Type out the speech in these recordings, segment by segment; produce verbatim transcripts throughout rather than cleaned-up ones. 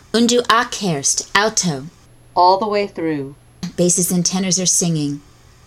Und du abkehrst, alto. All the way through. Basses and tenors are singing.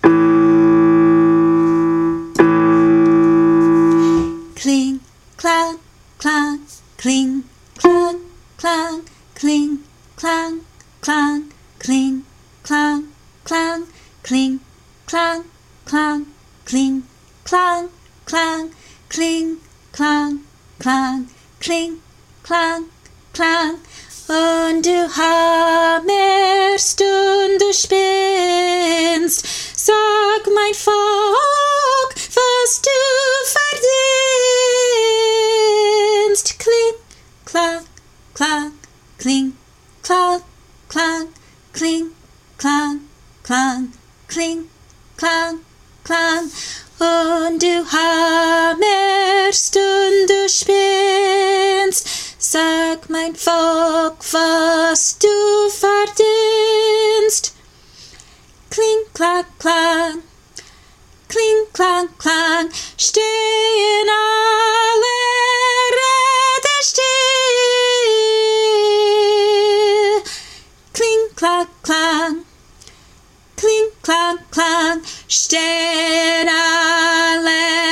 Kling, clang, clang, kling, clang, clang, kling, clang, clang, kling, clang, clang, kling, clang, clang, kling, clang, clang, kling, clang, clang, kling, clang, clang. Und du hammerst und du spinnst, sag mein Volk, was du verdienst. Kling, klang, klang, kling, klang, klang, kling, klang, klang, kling, klang, klang. Und du hammerst und du spinnst, sag mein Volk, was du verdienst. Kling, klang, klang, kling, klang, klang, stehen alle Räder still. Kling, klang, klang, kling, klang, klang, stehen alle